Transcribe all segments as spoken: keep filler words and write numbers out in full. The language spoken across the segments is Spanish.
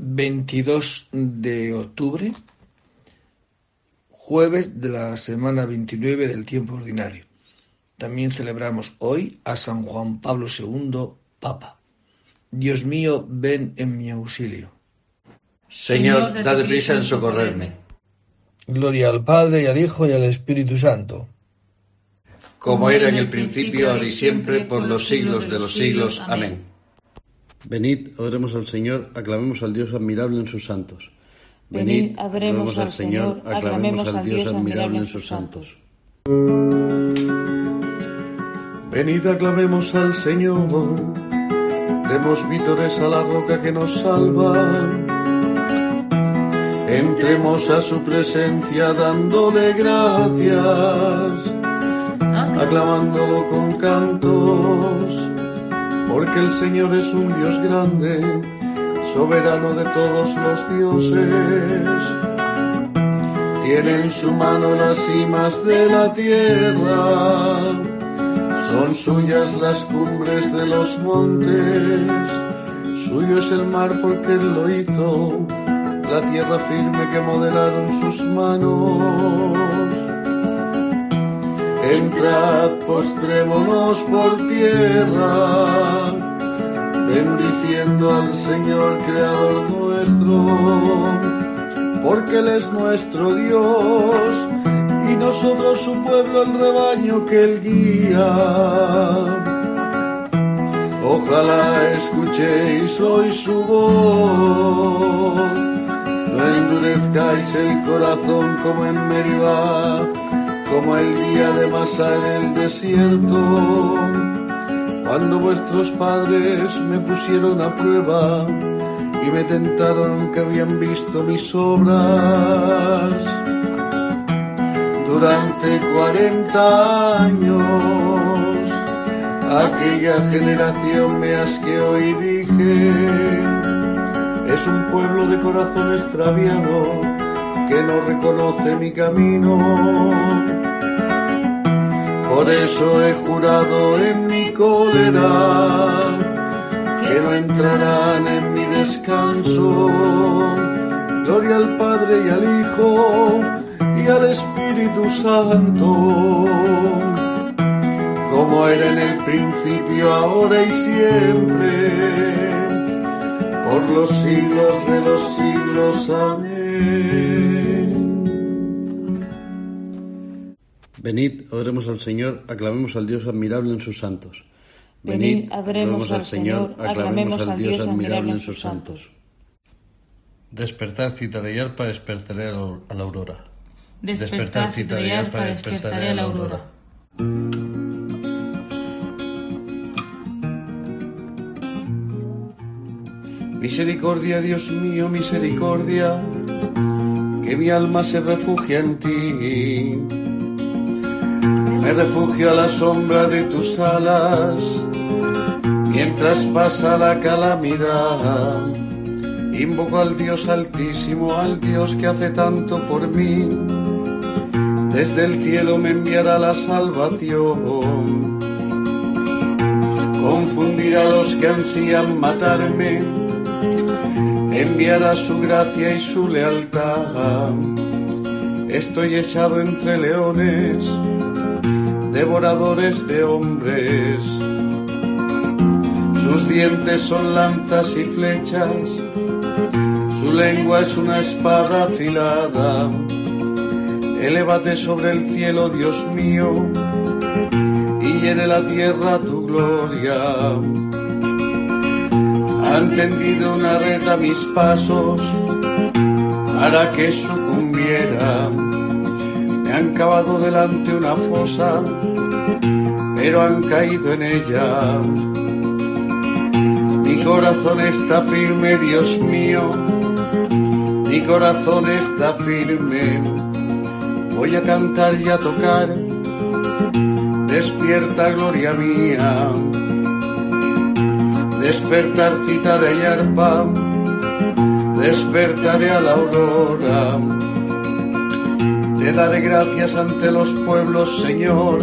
veintidós de octubre, jueves de la semana veintinueve del tiempo ordinario. También celebramos hoy a San Juan Pablo segundo, Papa. Dios mío, ven en mi auxilio. Señor, dad prisa en socorrerme. Gloria al Padre, y al Hijo, y al Espíritu Santo. Como era en el principio, ahora y siempre, por los siglos de los siglos. Amén. Venid, oremos al Señor, aclamemos al Dios admirable en sus santos. Venid, adoremos al Señor, aclamemos al Dios admirable en sus santos. Venid, aclamemos al Señor, demos vítores a la roca que nos salva. Entremos a su presencia dándole gracias, aclamándolo con cantos, porque el Señor es un Dios grande, soberano de todos los dioses. Tiene en su mano las cimas de la tierra, son suyas las cumbres de los montes, suyo es el mar porque Él lo hizo, la tierra firme que modelaron sus manos. Entrad, postrémonos por tierra, bendiciendo al Señor Creador nuestro, porque Él es nuestro Dios, y nosotros su pueblo, el rebaño que Él guía. Ojalá escuchéis hoy su voz, no endurezcáis el corazón como en Meribá, como el día de Masá en el desierto, cuando vuestros padres me pusieron a prueba y me tentaron que habían visto mis obras. Durante cuarenta años aquella generación me asqueó y dije: es un pueblo de corazón extraviado que no reconoce mi camino. Por eso he jurado en mi cólera que no entrarán en mi descanso. Gloria al Padre y al Hijo y al Espíritu Santo, como era en el principio, ahora y siempre, por los siglos de los siglos. Amén. Venid, oremos al Señor, aclamemos al Dios admirable en sus santos. Venid, adoremos al Señor, aclamemos al Dios admirable en sus santos. Despertar, cítara y arpa, despertaré a la aurora. Despertar, cítara y arpa, despertaré a la aurora. Misericordia, Dios mío, misericordia, que mi alma se refugia en ti. Me refugio a la sombra de tus alas, mientras pasa la calamidad. Invoco al Dios altísimo, al Dios que hace tanto por mí. Desde el cielo me enviará la salvación. Confundirá a los que ansían matarme, enviará su gracia y su lealtad. Estoy echado entre leones, devoradores de hombres. Sus dientes son lanzas y flechas, su lengua es una espada afilada. Elévate sobre el cielo, Dios mío, y llene la tierra tu gloria. Han tendido una red a mis pasos para que sucumbiera. Me han cavado delante una fosa, pero han caído en ella. Mi corazón está firme, Dios mío, mi corazón está firme. Voy a cantar y a tocar, despierta, gloria mía. Despertar, cítara y arpa, despertaré a la aurora. Te daré gracias ante los pueblos, Señor,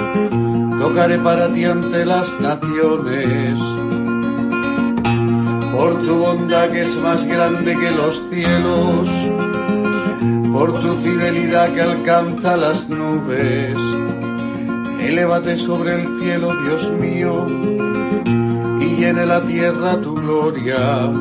tocaré para ti ante las naciones. por tu bondad que es más grande que los cielos, por tu fidelidad que alcanza las nubes. Elévate sobre el cielo, Dios mío, y llene la tierra tu gloria.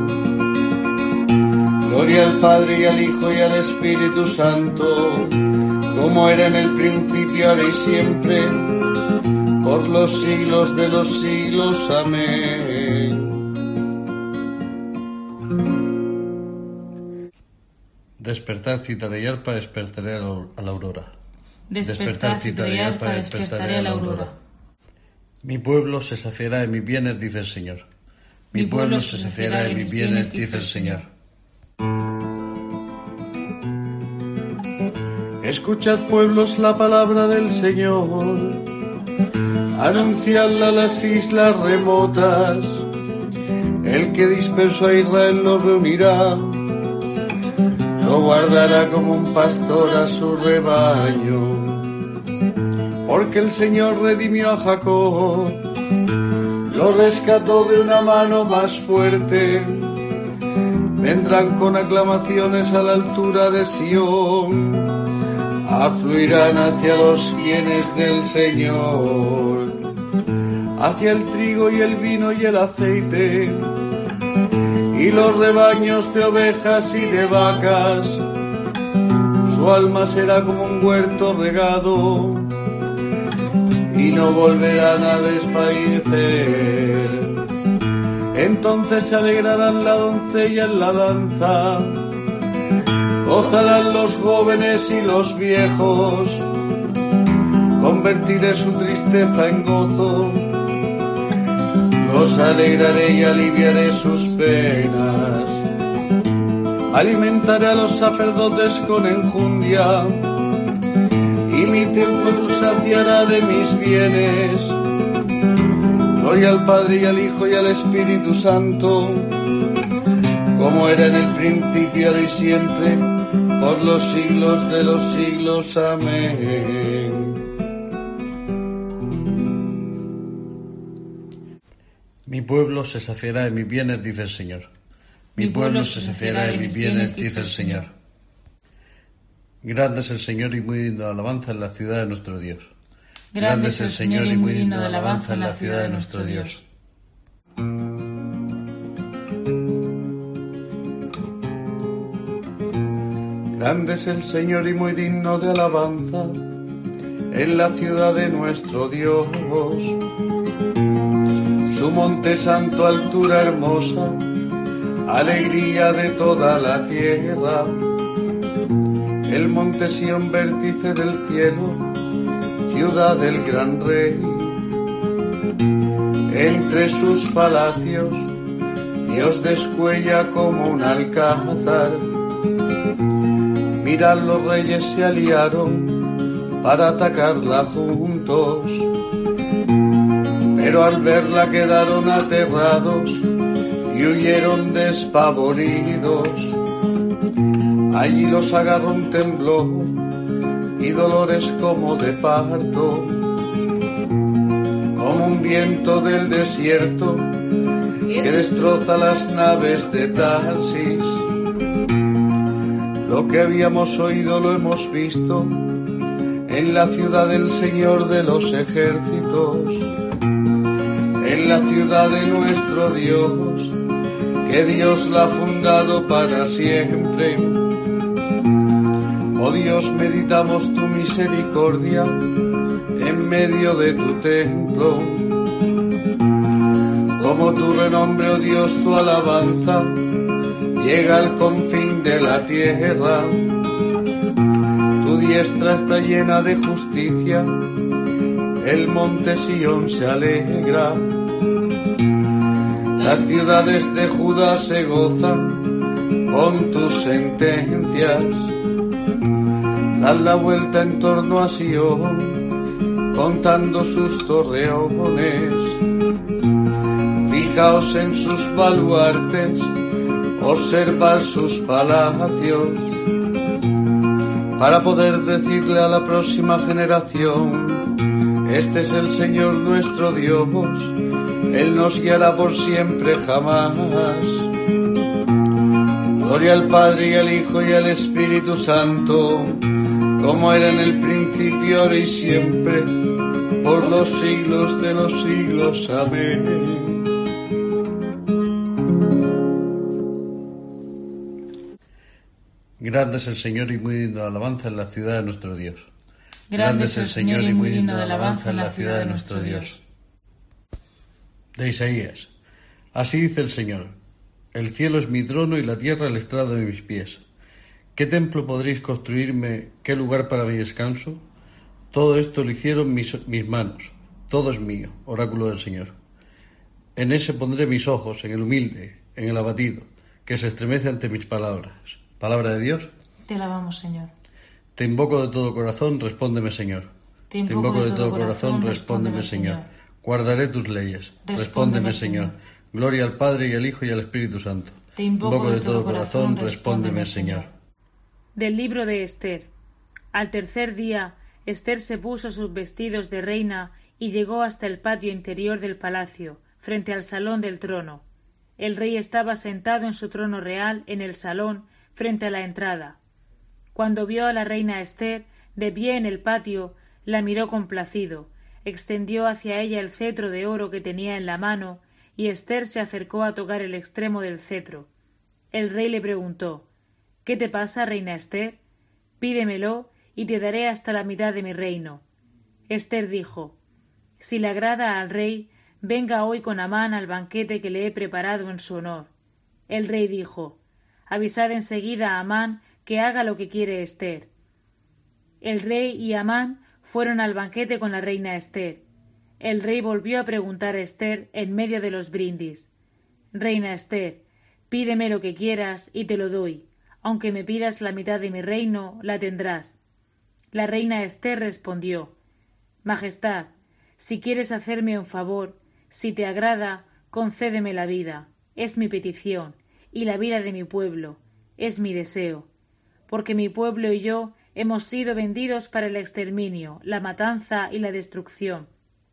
Gloria al Padre y al Hijo y al Espíritu Santo, como era en el principio, ahora y siempre, por los siglos de los siglos. Amén. Despertar, cítara y arpa, despertaré a la aurora. Despertar, cítara y arpa, despertaré a la aurora. Mi pueblo se saciará de mis bienes, dice el Señor. Mi pueblo se saciará de mis bienes, dice el Señor. Escuchad, pueblos, la palabra del Señor, anunciadla a las islas remotas. El que dispersó a Israel lo reunirá, lo guardará como un pastor a su rebaño. Porque el Señor redimió a Jacob, lo rescató de una mano más fuerte. Vendrán con aclamaciones a la altura de Sión, afluirán hacia los bienes del Señor, hacia el trigo y el vino y el aceite, y los rebaños de ovejas y de vacas. Su alma será como un huerto regado, y no volverán a desfallecer. Entonces se alegrarán la doncella en la danza, gozarán los jóvenes y los viejos. Convertiré su tristeza en gozo, los alegraré y aliviaré sus penas. Alimentaré a los sacerdotes con enjundia, y mi templo los saciará de mis bienes. Gloria al Padre y al Hijo y al Espíritu Santo, como era en el principio, ahora y siempre, por los siglos de los siglos. Amén. Mi pueblo se saciará de mis bienes, dice el Señor. Mi pueblo se saciará de mis bienes, dice el Señor. Grande es el Señor y muy digno de alabanza en la ciudad de nuestro Dios. Grande es el Señor y muy digno de alabanza en la ciudad de nuestro Dios. Grande es el Señor y muy digno de alabanza en la ciudad de nuestro Dios. Su monte santo, altura hermosa, alegría de toda la tierra. El monte Sión, vértice del cielo, ciudad del gran rey. Entre sus palacios Dios descuella como un alcázar. Mirad, los reyes se aliaron para atacarla juntos, pero al verla quedaron aterrados y huyeron despavoridos. Allí los agarró un temblor y dolores como de parto, como un viento del desierto que destroza las naves de Tarsis. Lo que habíamos oído lo hemos visto en la ciudad del Señor de los ejércitos, en la ciudad de nuestro Dios, que Dios la ha fundado para siempre. Oh Dios, meditamos tu misericordia en medio de tu templo. Como tu renombre, oh Dios, tu alabanza llega al confín de la tierra. Tu diestra está llena de justicia, el monte Sión se alegra. Las ciudades de Judá se gozan con tus sentencias. Dan la vuelta en torno a Sión, contando sus torreones. Fijaos en sus baluartes, observar sus palacios, para poder decirle a la próxima generación: este es el Señor nuestro Dios, Él nos guiará por siempre jamás. Gloria al Padre y al Hijo y al Espíritu Santo, como era en el principio, ahora y siempre, por los siglos de los siglos. Amén. Grande es el Señor y muy digno de alabanza en la ciudad de nuestro Dios. Grande es el Señor y muy digno de alabanza en la ciudad de nuestro Dios. De Isaías. Así dice el Señor: el cielo es mi trono y la tierra el estrado de mis pies. ¿Qué templo podréis construirme? ¿Qué lugar para mi descanso? Todo esto lo hicieron mis, mis manos. Todo es mío, oráculo del Señor. En ese pondré mis ojos, en el humilde, en el abatido, que se estremece ante mis palabras. Palabra de Dios. Te alabamos, Señor. Te invoco de todo corazón, respóndeme, Señor. Te invoco, Te invoco de, de todo corazón, corazón respóndeme, Señor. Señor. Guardaré tus leyes. Respóndeme, respóndeme Señor. Señor. Gloria al Padre y al Hijo y al Espíritu Santo. Te invoco, invoco de, de todo corazón, corazón respóndeme, Señor. Del libro de Ester. Al tercer día, Ester se puso sus vestidos de reina y llegó hasta el patio interior del palacio, frente al salón del trono. El rey estaba sentado en su trono real en el salón, frente a la entrada. Cuando vio a la reina Ester, de pie en el patio, la miró complacido, extendió hacia ella el cetro de oro que tenía en la mano, y Ester se acercó a tocar el extremo del cetro. El rey le preguntó: ¿Qué te pasa, reina Ester? Pídemelo, y te daré hasta la mitad de mi reino. Ester dijo: Si le agrada al rey, venga hoy con Amán al banquete que le he preparado en su honor. El rey dijo: Avisad enseguida a Amán que haga lo que quiere Ester. El rey y Amán fueron al banquete con la reina Ester. El rey volvió a preguntar a Ester en medio de los brindis: Reina Ester, pídeme lo que quieras y te lo doy. Aunque me pidas la mitad de mi reino, la tendrás. La reina Ester respondió: Majestad, si quieres hacerme un favor, si te agrada, concédeme la vida. Es mi petición, y la vida de mi pueblo. Es mi deseo. Porque mi pueblo y yo hemos sido vendidos para el exterminio, la matanza y la destrucción.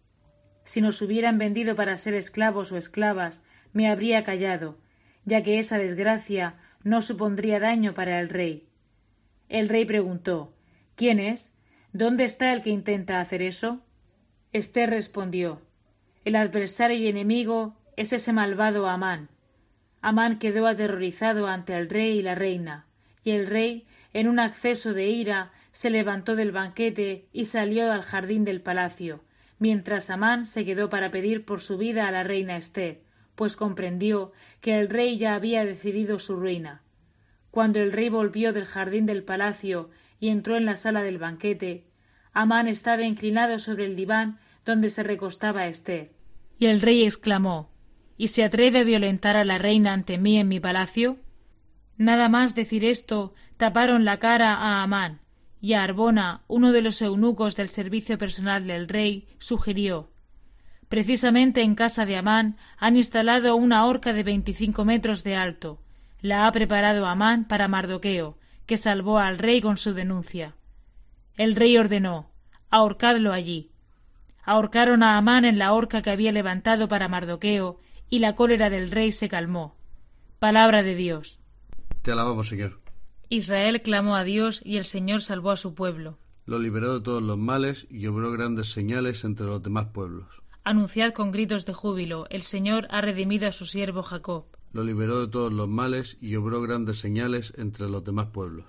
Si nos hubieran vendido para ser esclavos o esclavas, me habría callado, ya que esa desgracia no supondría daño para el rey. El rey preguntó: ¿Quién es? ¿Dónde está el que intenta hacer eso? Ester respondió: El adversario y enemigo es ese malvado Amán. Amán quedó aterrorizado ante el rey y la reina, y el rey, en un acceso de ira, se levantó del banquete y salió al jardín del palacio, mientras Amán se quedó para pedir por su vida a la reina Ester, pues comprendió que el rey ya había decidido su ruina. Cuando el rey volvió del jardín del palacio y entró en la sala del banquete, Amán estaba inclinado sobre el diván donde se recostaba Ester. Y el rey exclamó: ¿Y se atreve a violentar a la reina ante mí en mi palacio? Nada más decir esto, taparon la cara a Amán, y a Arbona, uno de los eunucos del servicio personal del rey, sugirió: Precisamente en casa de Amán han instalado una horca de veinticinco metros de alto. La ha preparado Amán para Mardoqueo, que salvó al rey con su denuncia. El rey ordenó: ahorcadlo allí. Ahorcaron a Amán en la horca que había levantado para Mardoqueo, y la cólera del rey se calmó. Palabra de Dios. Te alabamos, Señor. Israel clamó a Dios y el Señor salvó a su pueblo. Lo liberó de todos los males y obró grandes señales entre los demás pueblos. Anunciad con gritos de júbilo: el Señor ha redimido a su siervo Jacob. Lo liberó de todos los males y obró grandes señales entre los demás pueblos.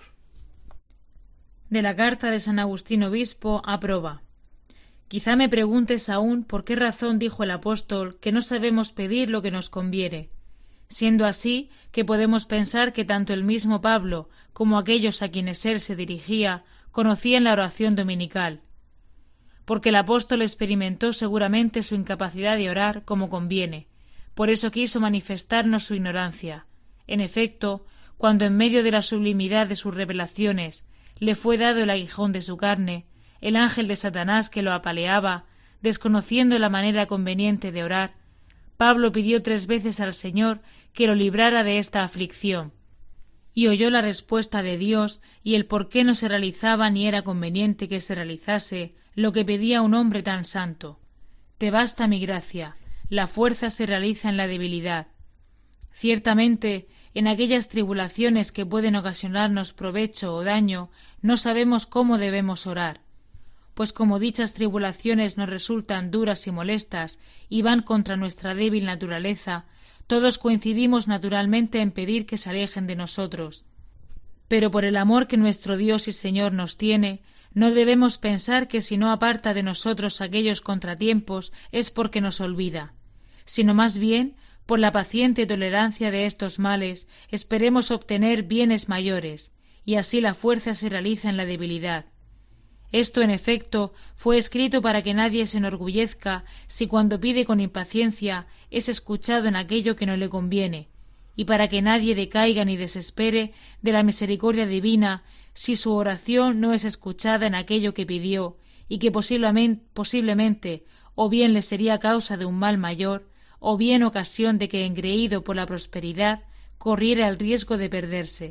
De la carta de San Agustín Obispo a Proba. Quizá me preguntes aún por qué razón dijo el apóstol que no sabemos pedir lo que nos conviene, siendo así que podemos pensar que tanto el mismo Pablo como aquellos a quienes él se dirigía conocían la oración dominical, porque el apóstol experimentó seguramente su incapacidad de orar como conviene, por eso quiso manifestarnos su ignorancia. En efecto, cuando en medio de la sublimidad de sus revelaciones le fue dado el aguijón de su carne, el ángel de Satanás que lo apaleaba, desconociendo la manera conveniente de orar, Pablo pidió tres veces al Señor que lo librara de esta aflicción, y oyó la respuesta de Dios y el por qué no se realizaba ni era conveniente que se realizase lo que pedía un hombre tan santo. Te basta mi gracia, la fuerza se realiza en la debilidad. Ciertamente, en aquellas tribulaciones que pueden ocasionarnos provecho o daño, no sabemos cómo debemos orar, pues como dichas tribulaciones nos resultan duras y molestas y van contra nuestra débil naturaleza, todos coincidimos naturalmente en pedir que se alejen de nosotros. Pero por el amor que nuestro Dios y Señor nos tiene, no debemos pensar que si no aparta de nosotros aquellos contratiempos es porque nos olvida, sino más bien, por la paciente tolerancia de estos males, esperemos obtener bienes mayores, y así la fuerza se realiza en la debilidad. Esto, en efecto, fue escrito para que nadie se enorgullezca si cuando pide con impaciencia es escuchado en aquello que no le conviene, y para que nadie decaiga ni desespere de la misericordia divina si su oración no es escuchada en aquello que pidió, y que posiblemente, posiblemente o bien le sería causa de un mal mayor, o bien ocasión de que, engreído por la prosperidad, corriera el riesgo de perderse.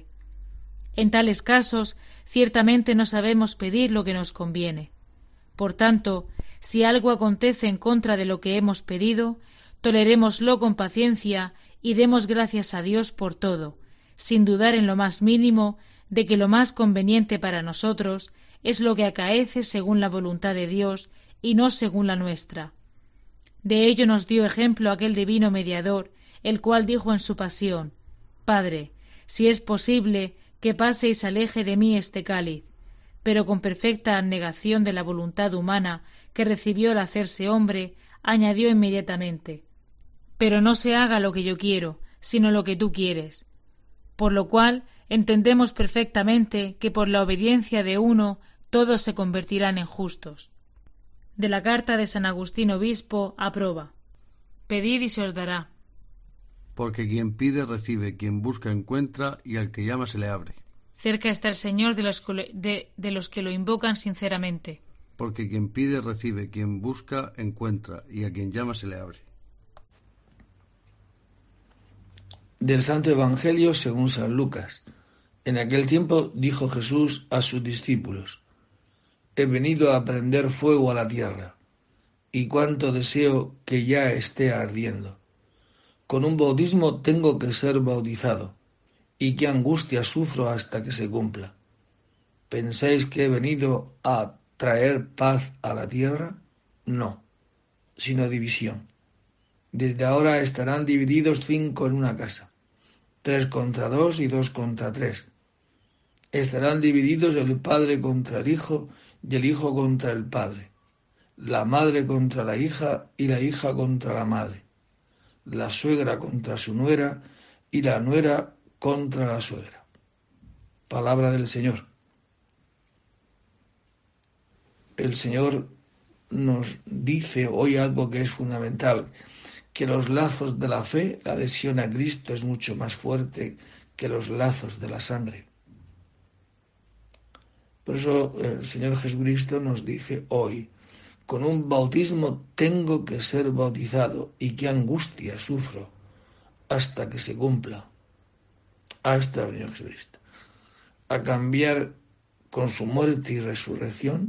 En tales casos, ciertamente no sabemos pedir lo que nos conviene. Por tanto, si algo acontece en contra de lo que hemos pedido, tolerémoslo con paciencia y demos gracias a Dios por todo, sin dudar en lo más mínimo de que lo más conveniente para nosotros es lo que acaece según la voluntad de Dios y no según la nuestra. De ello nos dio ejemplo aquel divino mediador, el cual dijo en su pasión: Padre, si es posible, que pase y se aleje de mí este cáliz, pero con perfecta abnegación de la voluntad humana que recibió al hacerse hombre, añadió inmediatamente: pero no se haga lo que yo quiero, sino lo que tú quieres. Por lo cual entendemos perfectamente que por la obediencia de uno todos se convertirán en justos. De la carta de San Agustín Obispo, aproba: Pedid y se os dará. Porque quien pide recibe, quien busca encuentra, y al que llama se le abre. Cerca está el Señor de los, de, de los que lo invocan sinceramente. Porque quien pide recibe, quien busca encuentra, y a quien llama se le abre. Del Santo Evangelio según San Lucas. En aquel tiempo dijo Jesús a sus discípulos: He venido a prender fuego a la tierra, y cuánto deseo que ya esté ardiendo. Con un bautismo tengo que ser bautizado, y qué angustia sufro hasta que se cumpla. ¿Pensáis que he venido a traer paz a la tierra? No, sino división. Desde ahora estarán divididos cinco en una casa, tres contra dos y dos contra tres. Estarán divididos el padre contra el hijo y el hijo contra el padre, la madre contra la hija y la hija contra la madre, la suegra contra su nuera y la nuera contra la suegra. Palabra del Señor. El Señor nos dice hoy algo que es fundamental, que los lazos de la fe, la adhesión a Cristo es mucho más fuerte que los lazos de la sangre. Por eso el Señor Jesucristo nos dice hoy: con un bautismo tengo que ser bautizado, y qué angustia sufro hasta que se cumpla. A esto ha venido Jesucristo, a cambiar con su muerte y resurrección,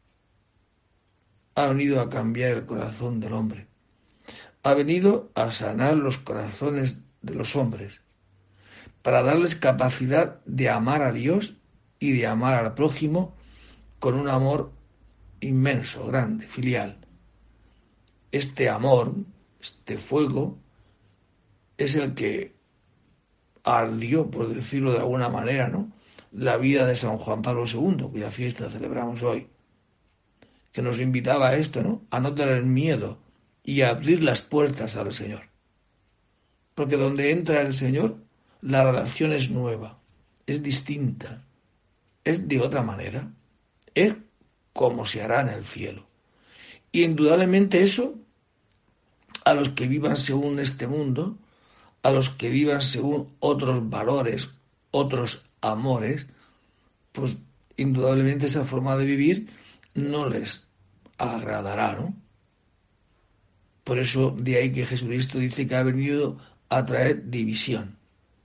ha venido a cambiar el corazón del hombre, ha venido a sanar los corazones de los hombres, para darles capacidad de amar a Dios y de amar al prójimo con un amor inmenso, grande, filial. Este amor, este fuego, es el que ardió, por decirlo de alguna manera, ¿no?, la vida de San Juan Pablo segundo, cuya fiesta celebramos hoy, que nos invitaba a esto, ¿no?, a no tener miedo y a abrir las puertas al Señor. Porque donde entra el Señor, la relación es nueva, es distinta, es de otra manera, es como se hará en el cielo. Y indudablemente eso, a los que vivan según este mundo, a los que vivan según otros valores, otros amores, pues indudablemente esa forma de vivir no les agradará, ¿no? Por eso de ahí que Jesucristo dice que ha venido a traer división.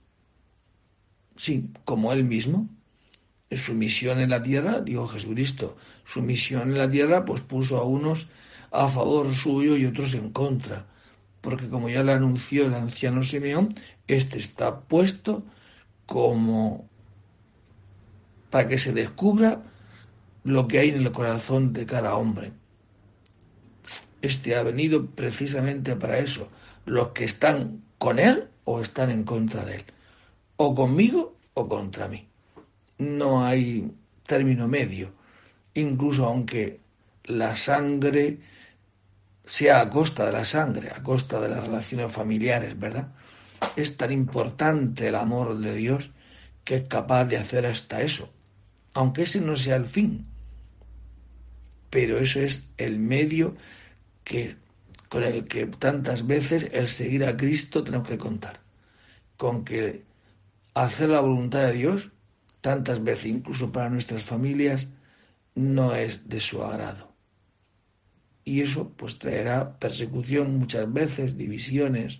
Sí, como Él mismo. Su misión en la tierra, dijo Jesucristo, su misión en la tierra pues puso a unos a favor suyo y otros en contra. porque como ya le anunció el anciano Simeón, este está puesto como para que se descubra lo que hay en el corazón de cada hombre. Este ha venido precisamente para eso, los que están con él o están en contra de él, o conmigo o contra mí. No hay término medio, incluso aunque la sangre sea a costa de la sangre, a costa de las relaciones familiares, ¿verdad? Es tan importante el amor de Dios que es capaz de hacer hasta eso, aunque ese no sea el fin, pero eso es el medio que, con el que tantas veces el seguir a Cristo tenemos que contar, con que hacer la voluntad de Dios tantas veces, incluso para nuestras familias, no es de su agrado. Y eso pues traerá persecución muchas veces, divisiones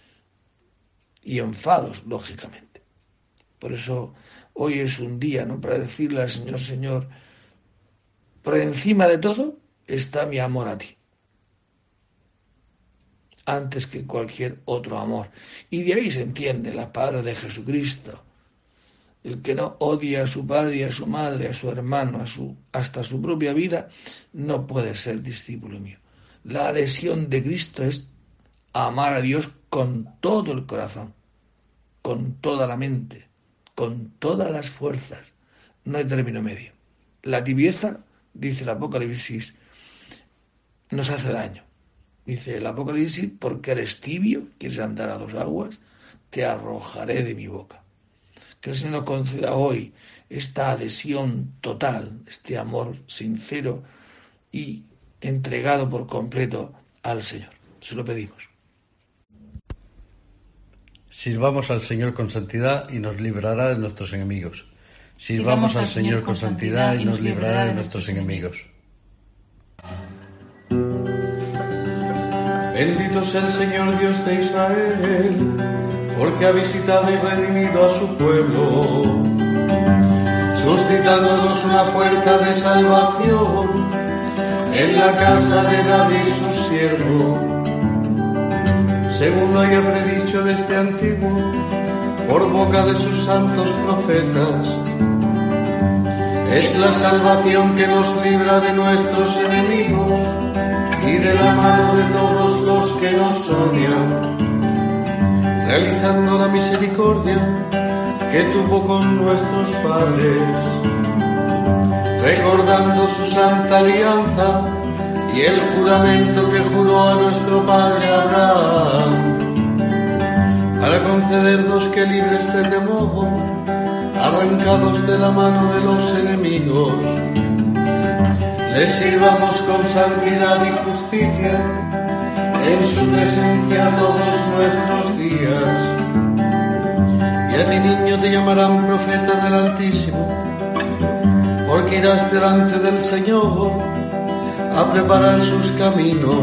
y enfados, lógicamente. Por eso hoy es un día, ¿no?, para decirle al Señor, Señor, por encima de todo está mi amor a ti, antes que cualquier otro amor. Y de ahí se entiende la palabra de Jesucristo. El que no odia a su padre, a su madre, a su hermano, a su, hasta su propia vida, no puede ser discípulo mío. La adhesión de Cristo es amar a Dios con todo el corazón, con toda la mente, con todas las fuerzas. No hay término medio. La tibieza, dice el Apocalipsis, nos hace daño. Dice el Apocalipsis, porque eres tibio, quieres andar a dos aguas, te arrojaré de mi boca. Que el Señor nos conceda hoy esta adhesión total, este amor sincero y entregado por completo al Señor. Se lo pedimos. Sirvamos al Señor con santidad y nos librará de nuestros enemigos. Sirvamos al Señor con santidad y nos librará de nuestros enemigos. Bendito sea el Señor Dios de Israel, porque ha visitado y redimido a su pueblo, suscitándonos una fuerza de salvación en la casa de David su siervo, según lo haya predicho desde antiguo por boca de sus santos profetas. Es la salvación que nos libra de nuestros enemigos y de la mano de todos los que nos odian, realizando la misericordia que tuvo con nuestros padres, recordando su santa alianza y el juramento que juró a nuestro padre Abraham, para concedernos que libres de temor, arrancados de la mano de los enemigos, les sirvamos con santidad y justicia en su presencia todos nuestros días. Y a ti, niño, te llamarán profeta del Altísimo, porque irás delante del Señor a preparar sus caminos,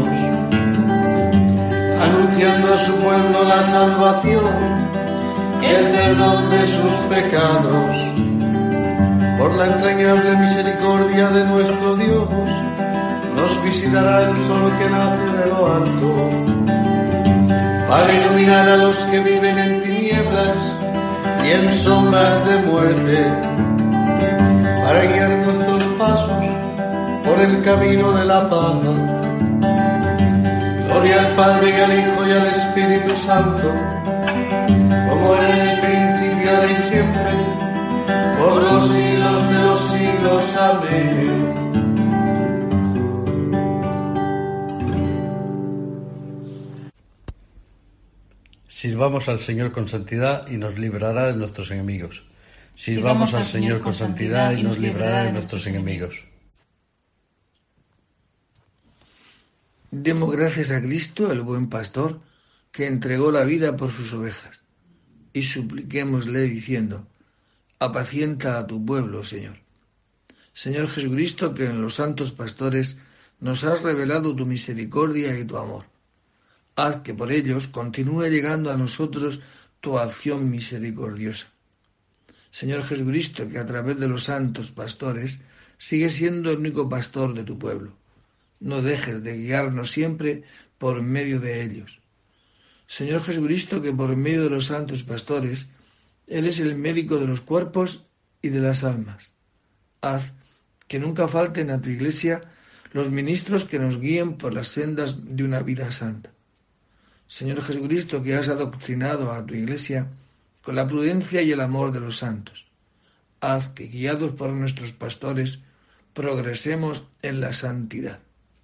anunciando a su pueblo la salvación y el perdón de sus pecados. Por la entrañable misericordia de nuestro Dios, nos visitará el sol que nace de lo alto, para iluminar a los que viven en tinieblas y en sombras de muerte, para guiar nuestros pasos por el camino de la paz. Gloria al Padre, y al Hijo, y al Espíritu Santo, como era en el principio, ahora y siempre, por los siglos de los siglos. Amén. Sirvamos al Señor con santidad y nos librará de nuestros enemigos. Sirvamos al Señor con santidad y nos librará de nuestros enemigos. Demos gracias a Cristo, el buen pastor, que entregó la vida por sus ovejas, y supliquémosle diciendo: apacienta a tu pueblo, Señor. Señor Jesucristo, que en los santos pastores nos has revelado tu misericordia y tu amor, haz que por ellos continúe llegando a nosotros tu acción misericordiosa. Señor Jesucristo, que a través de los santos pastores sigues siendo el único pastor de tu pueblo, no dejes de guiarnos siempre por medio de ellos, Señor Jesucristo, que por medio de los santos pastores eres el médico de los cuerpos y de las almas, haz que nunca falten a tu Iglesia los ministros que nos guíen por las sendas de una vida santa. Señor Jesucristo, que has adoctrinado a tu Iglesia con la prudencia y el amor de los santos, haz que, guiados por nuestros pastores, progresemos en la santidad.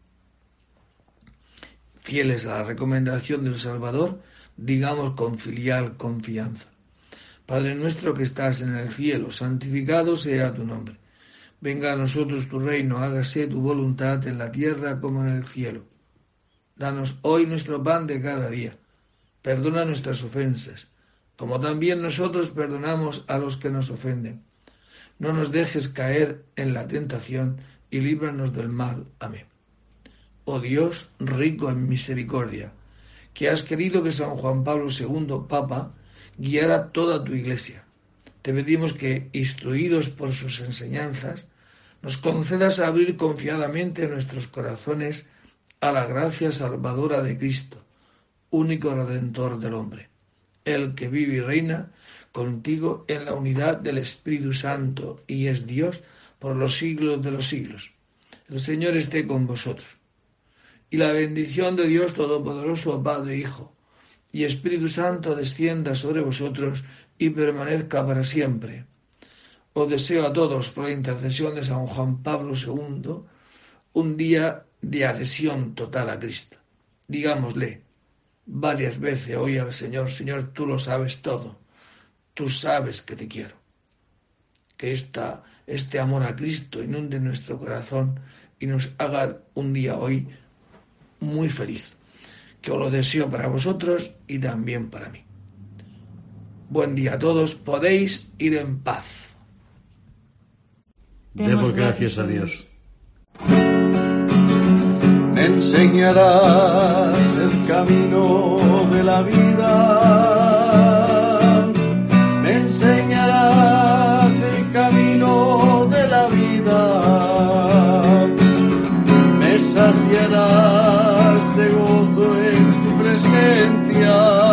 Fieles a la recomendación del Salvador, digamos con filial confianza: Padre nuestro que estás en el cielo, santificado sea tu nombre. Venga a nosotros tu reino, hágase tu voluntad en la tierra como en el cielo. Danos hoy nuestro pan de cada día. Perdona nuestras ofensas, como también nosotros perdonamos a los que nos ofenden. No nos dejes caer en la tentación y líbranos del mal. Amén. Oh Dios, rico en misericordia, que has querido que San Juan Pablo segundo, Papa, guiara toda tu Iglesia, te pedimos que, instruidos por sus enseñanzas, nos concedas abrir confiadamente nuestros corazones a la gracia salvadora de Cristo, único Redentor del hombre, el que vive y reina contigo en la unidad del Espíritu Santo y es Dios por los siglos de los siglos. El Señor esté con vosotros. Y la bendición de Dios Todopoderoso, Padre, Hijo y Espíritu Santo descienda sobre vosotros y permanezca para siempre. Os deseo a todos, por la intercesión de San Juan Pablo segundo, un día de adhesión total a Cristo. Digámosle varias veces hoy al Señor: Señor, tú lo sabes todo, tú sabes que te quiero. Que esta, este amor a Cristo inunde nuestro corazón y nos haga un día hoy muy feliz, que os lo deseo para vosotros y también para mí. Buen día a todos, podéis ir en paz. Demos gracias a Dios. Me enseñarás el camino de la vida, me enseñarás el camino de la vida, me saciarás de gozo en tu presencia.